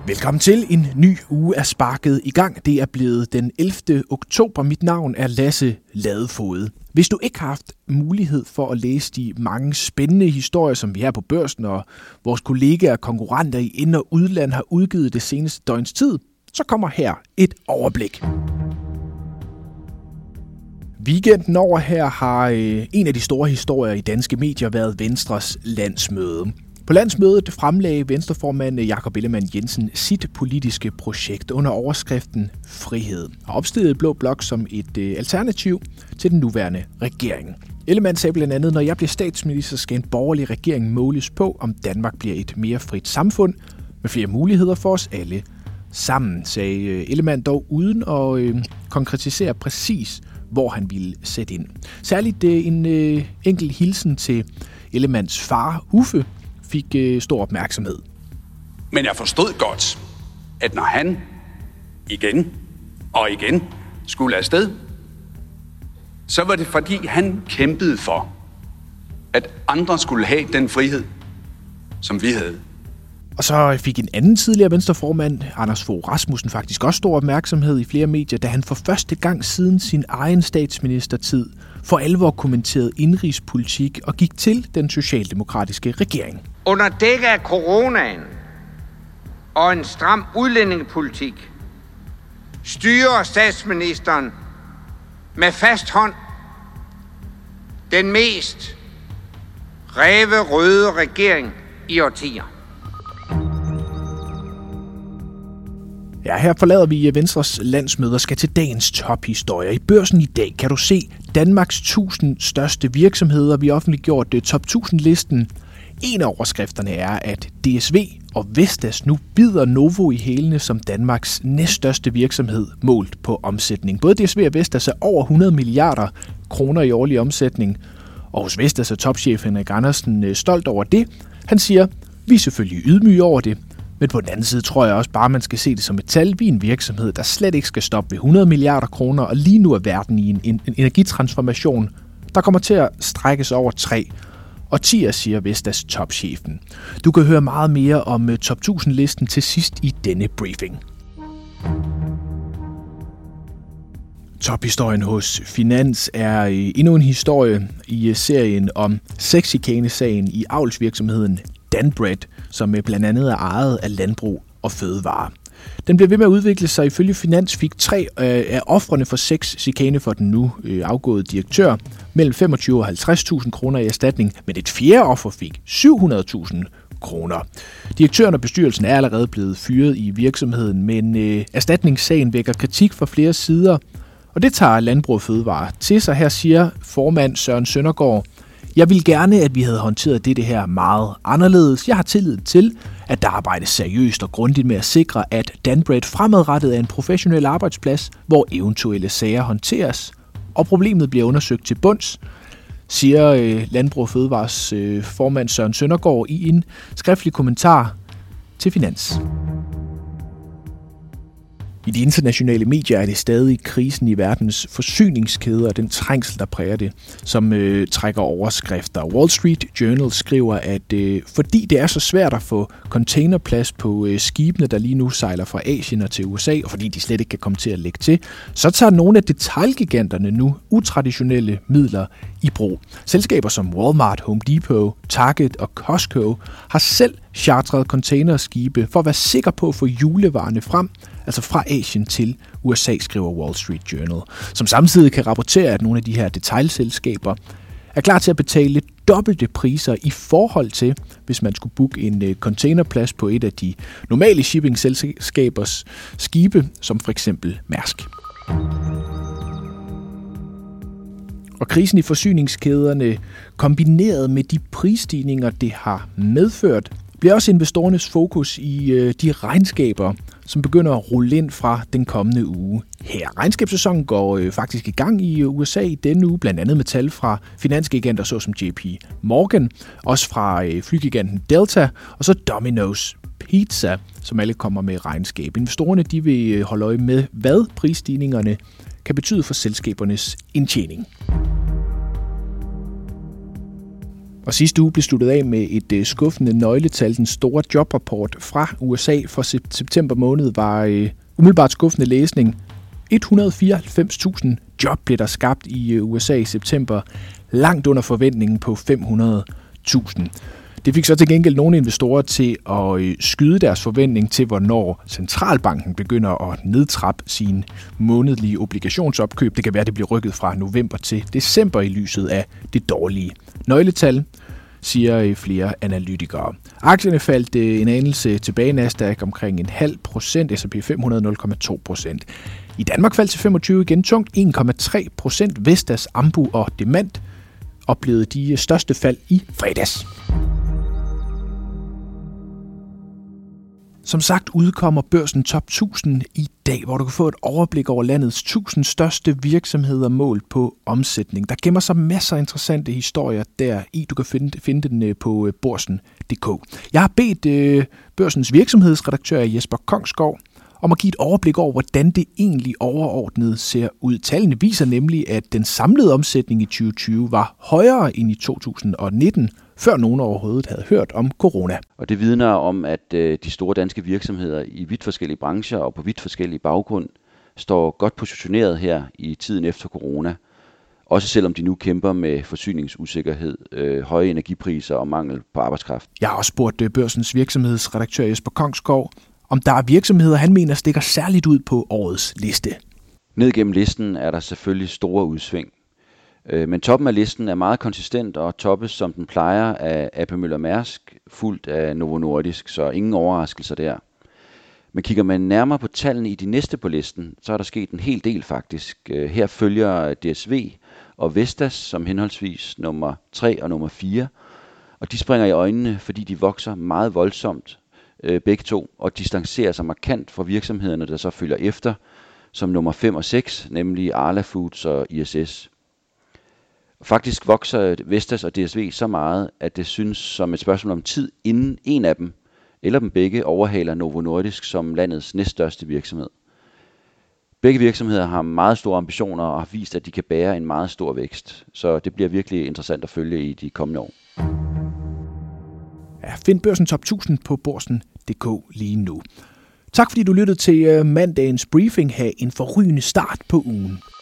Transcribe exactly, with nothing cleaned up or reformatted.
Velkommen til. En ny uge er sparket i gang. Det er blevet den ellevte oktober. Mit navn er Lasse Ladefoged. Hvis du ikke har haft mulighed for at læse de mange spændende historier, som vi her på Børsen og vores kollegaer og konkurrenter i ind- og udland har udgivet det seneste døgns tid, så kommer her et overblik. Weekenden over her har øh, en af de store historier i danske medier været Venstres landsmøde. På landsmødet fremlagde Venstreformand Jakob Ellemann-Jensen sit politiske projekt under overskriften Frihed og opstillede Blå Blok som et øh, alternativ til den nuværende regering. Ellemann sagde blandt andet, når jeg bliver statsminister, skal en borgerlig regering måles på, om Danmark bliver et mere frit samfund med flere muligheder for os alle sammen, sagde øh, Ellemann dog uden at øh, konkretisere præcis, hvor han ville sætte ind. Særligt øh, en øh, enkelt hilsen til Ellemanns far, Uffe, fik øh, stor opmærksomhed. Men jeg forstod godt, at når han igen og igen skulle afsted, så var det fordi han kæmpede for, at andre skulle have den frihed, som vi havde. Og så fik en anden tidligere Venstreformand, Anders Fogh Rasmussen, faktisk også stor opmærksomhed i flere medier, da han for første gang siden sin egen statsministertid for alvor kommenterede indrigspolitik og gik til den socialdemokratiske regering. Under dække af coronaen og en stram udlændingepolitik styrer statsministeren med fast hånd den mest ræverøde regering i årtier. Ja, her forlader vi Venstres landsmøde og skal til dagens tophistorier. I Børsen i dag kan du se Danmarks tusind største virksomheder. Vi har offentliggjort top tusind-listen. En af overskrifterne er, at D S V og Vestas nu bider Novo i hælene som Danmarks næststørste virksomhed målt på omsætning. Både D S V og Vestas er over hundrede milliarder kroner i årlig omsætning. Og hos Vestas er topchef Henrik Andersen stolt over det. Han siger, vi er selvfølgelig ydmyge over det. Men på den anden side tror jeg også bare, man skal se det som et tal. Vi er en virksomhed, der slet ikke skal stoppe ved hundrede milliarder kroner, og lige nu er verden i en, en, en energitransformation, der kommer til at strækkes over tre årtier, siger Vestas topchefen. Du kan høre meget mere om top tusind-listen til sidst i denne briefing. Tophistorien hos Finans er endnu en historie i serien om sexchikane-sagen i avlsvirksomheden Danbred, som blandt andet er ejet af Landbrug og Fødevare. Den bliver ved med at udvikle sig. Ifølge Finans fik tre af ofrene for sexchikane for den nu afgåede direktør mellem femogtyve og halvtreds tusind kroner i erstatning, men et fjerde offer fik syv hundrede tusind kroner. Direktøren og bestyrelsen er allerede blevet fyret i virksomheden, men øh, erstatningssagen vækker kritik fra flere sider, og det tager Landbrug og Fødevare til sig. Her siger formand Søren Søndergaard, jeg vil gerne, at vi havde håndteret dette her meget anderledes. Jeg har tillid til, at der arbejdes seriøst og grundigt med at sikre, at Danbred fremadrettet er en professionel arbejdsplads, hvor eventuelle sager håndteres, og problemet bliver undersøgt til bunds, siger øh, Landbrug og Fødevares øh, formand Søren Søndergaard i en skriftlig kommentar til Finans. I de internationale medier er det stadig krisen i verdens forsyningskæder og den trængsel, der præger det, som øh, trækker overskrifter. Wall Street Journal skriver, at øh, fordi det er så svært at få containerplads på øh, skibene, der lige nu sejler fra Asien og til U S A, og fordi de slet ikke kan komme til at lægge til, så tager nogle af detailgiganterne nu utraditionelle midler i brug. Selskaber som Walmart, Home Depot, Target og Costco har selv chartret containerskibe for at være sikker på at få julevarerne frem, altså fra Asien til U S A, skriver Wall Street Journal, som samtidig kan rapportere, at nogle af de her detailselskaber er klar til at betale dobbelte priser i forhold til, hvis man skulle booke en containerplads på et af de normale shippingselskabers skibe, som for eksempel Mærsk. Og krisen i forsyningskæderne, kombineret med de prisstigninger, det har medført, bliver også investorernes fokus i øh, de regnskaber, som begynder at rulle ind fra den kommende uge her. Regnskabssæsonen går øh, faktisk i gang i U S A i denne uge, blandt andet med tal fra finansgiganter såsom J P Morgan, også fra øh, flygiganten Delta, og så Domino's Pizza, som alle kommer med regnskab. Investorerne de vil holde øje med, hvad prisstigningerne kan betyde for selskabernes indtjening. Og sidste uge blev sluttet af med et skuffende nøgletal. Den store jobrapport fra U S A for september måned var øh, umiddelbart skuffende læsning. et hundrede og fireoghalvfems tusind job blev der skabt i U S A i september, langt under forventningen på fem hundrede tusind. Det fik så til gengæld nogle investorer til at skyde deres forventning til, hvornår centralbanken begynder at nedtrappe sine månedlige obligationsopkøb. Det kan være, det bliver rykket fra november til december i lyset af det dårlige nøgletal, siger flere analytikere. Aktierne faldt en anelse tilbage, Nasdaq omkring en halv procent, S og P fem hundrede nul komma to procent. I Danmark faldt til femogtyve igen tungt, en komma tre procent. Vestas, Ambu og Demant oplevede de største fald i fredags. Som sagt udkommer Børsen Top tusind i dag, hvor du kan få et overblik over landets tusind største virksomheder målt på omsætning. Der gemmer sig masser af interessante historier der i. Du kan finde, finde den på børsen punktum d k. Jeg har bedt øh, Børsens virksomhedsredaktør Jesper Kongsgaard om at give et overblik over, hvordan det egentlig overordnet ser ud. Tallene viser nemlig, at den samlede omsætning i tyve tyve var højere end i to tusind og nitten, før nogen overhovedet havde hørt om corona. Og det vidner om, at øh, de store danske virksomheder i vidt forskellige brancher og på vidt forskellige baggrund står godt positioneret her i tiden efter corona. Også selvom de nu kæmper med forsyningsusikkerhed, øh, høje energipriser og mangel på arbejdskraft. Jeg har også spurgt øh, Børsens virksomhedsredaktør Jesper Kongsgaard, om der er virksomheder, han mener stikker særligt ud på årets liste. Ned gennem listen er der selvfølgelig store udsving. Men toppen af listen er meget konsistent og toppes, som den plejer, af A P Møller Mærsk, fulgt af Novo Nordisk, så ingen overraskelser der. Men kigger man nærmere på tallene i de næste på listen, så er der sket en hel del faktisk. Her følger D S V og Vestas som henholdsvis nummer tre og nummer fire, og de springer i øjnene, fordi de vokser meget voldsomt, begge to, og distancerer sig markant fra virksomhederne, der så følger efter, som nummer fem og seks, nemlig Arla Foods og I S S. Faktisk vokser Vestas og D S V så meget, at det synes som et spørgsmål om tid, inden en af dem, eller dem begge, overhaler Novo Nordisk som landets næststørste virksomhed. Begge virksomheder har meget store ambitioner og har vist, at de kan bære en meget stor vækst, så det bliver virkelig interessant at følge i de kommende år. Ja, find Børsen Top tusind på børsen punktum d k lige nu. Tak fordi du lyttede til mandagens briefing. Ha' en forrygende start på ugen.